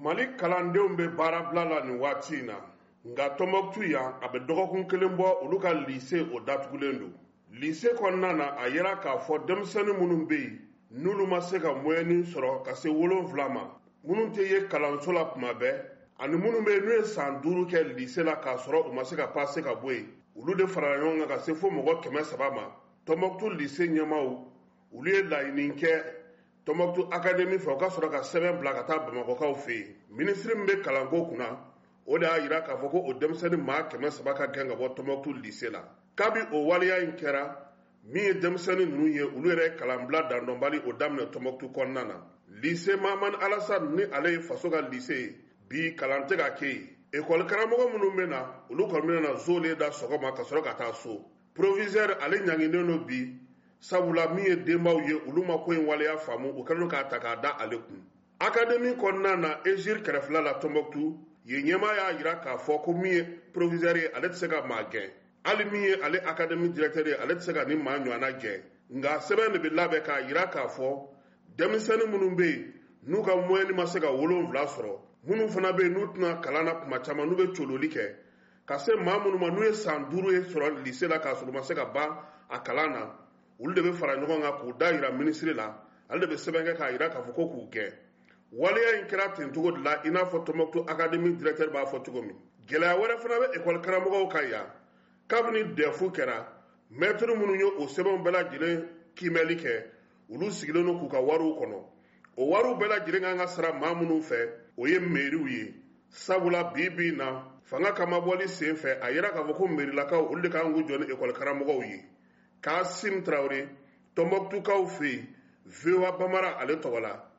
Mali kalandenw bɛ baara bila la nin waati in na nka Tɔnbɔkutu yan a bɛ dɔgɔkun kelen bɔ olu ka lycée o datugulen don. Lycée kɔnɔna na a yera k'a fɔ denmisɛnnin minnu bɛ yen n'olu ma se ka moyenne sɔrɔ ka se 7 ma, minnu tɛ ye kalanso la tuma bɛɛ ani minnu bɛ yen n'u ye san 5 kɛ lycée la k'a sɔrɔ u ma se ka passe ka bɔ yen, olu de farala ɲɔgɔn kan ka se fo mɔgɔ 300 ma. Tɔnbɔkutu lycée ɲɛmaaw olu ye laɲini kɛ Tɔnbɔkutu académie fɛ u ka sɔrɔ ka sɛbɛn bila ka taa Bamakɔkaw fɛ yen. Ministre min bɛ kalanko kunna o de y'a jira k'a fɔ ko o denmisɛnnin maa 300 ka gɛn ka bɔ Tɔnbɔkutu lycée la. Kabi o waleya in kɛra min ye denmisɛnnin ninnu ye olu yɛrɛ kalanbila dandɔnbali o daminɛ Tɔnbɔkutu kɔnɔna na. Lycée Mahamani Alassane ni ale ye faso ka lycée ye bi kalan tɛ ka kɛ yen. École karamɔgɔ minnu bɛ na olu kɔni bɛ na zole da sɔgɔma ka sɔrɔ ka taa so. Proviseur ale ɲanginen don bi sabula min ye denbaw ye olu ma ko in waleya faamu u kɛlen k'a ta k'a da ale kun. Académie kɔnɔna na Ejir kɛrɛfɛla la Tɔnbɔkutu yen ɲɛmaa y'a jira k'a fɔ ko min ye proviseur ye ale tɛ se ka maa gɛn. Hali min ye ale académie directeur ye ale tɛ se ka ni maa ɲɔgɔnna gɛn. Nka sɛbɛn de bɛ labɛn k'a jira k'a fɔ denmisɛnnin minnu bɛ yen n'u ka moyenne ma se ka 7 sɔrɔ, minnu fana bɛ yen n'u tɛna kalan na kuma caman n'u bɛ cololi kɛ ka se maa minnu ma n'u ye san 5 ye sɔrɔ lycée la k'a sɔrɔ u ma se ka ban a kalan na, olu de bɛ fara ɲɔgɔn kan k'u da jira ministre la, ale de bɛ sɛbɛn kɛ k'a jira k'a fɔ ko k'u gɛn. Waleya in kɛra ten cogo de la i n'a fɔ Tɔnbɔkutu académie directeur b'a fɔ cogo min. Gɛlɛya wɛrɛ fana bɛ école karamɔgɔw kan yan. Kabini DEF kɛra maître minnu ye o sɛbɛnw bɛɛ lajɛlen kiimɛli kɛ olu sigilen don k'u ka wariw kɔnɔ. O wariw bɛɛ lajɛlen kan ka sara maa minnu fɛ o ye mairiw ye. Sabula bi bi in na fanga kama bɔli sen fɛ a yera k'a fɔ ko mairilakaw olu de kan k'u jɔ ni école karamɔgɔw ye. Kasim Traoré Tɔnbɔkutukaw fɛ yen VOA Bambara ale tɔgɔ la.